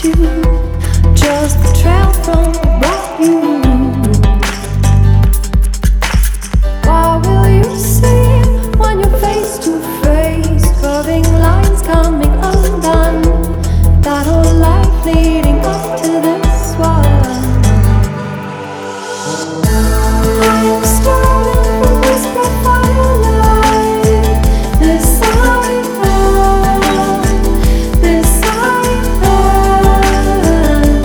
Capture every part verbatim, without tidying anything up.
you, just the trail from above you. What will you see when you're face to face? Curving lines coming undone, that whole life leading up to this one. I am starting from this firelight. This I am, this I am.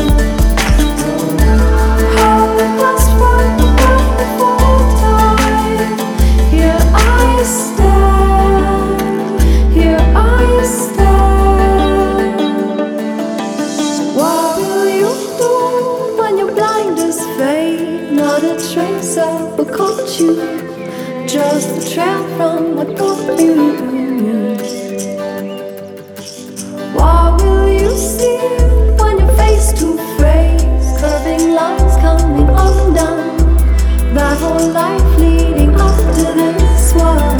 How it must run around the full time. Here I stand, here I stand. What will you do when your blinders fade? Not a trace of what caught you, just the trail from what got you. What will you see when you're face to face? Curving lines coming undone, that whole life leading up to this one.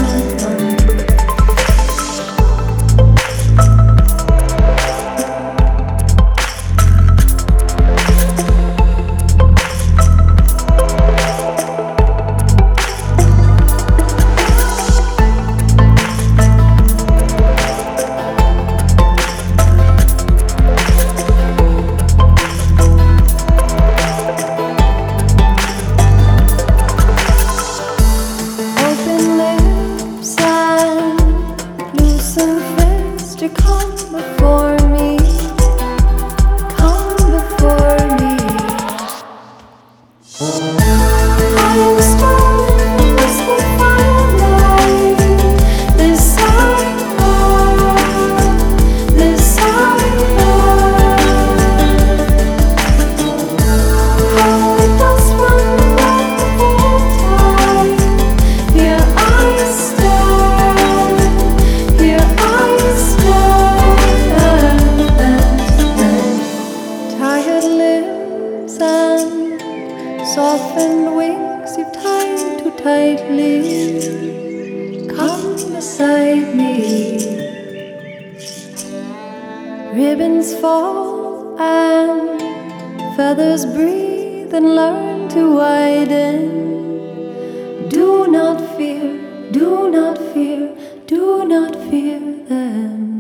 Come before me, come before me. I am starting from this firelight. This I am, this I am. How it does run around the whole time. Here I stand, here I stand. Tired lips and softened wings you've tied too tightly. Come beside me. Ribbons fall and feathers breathe and learn to widen. Do not fear, do not fear, do not fear them.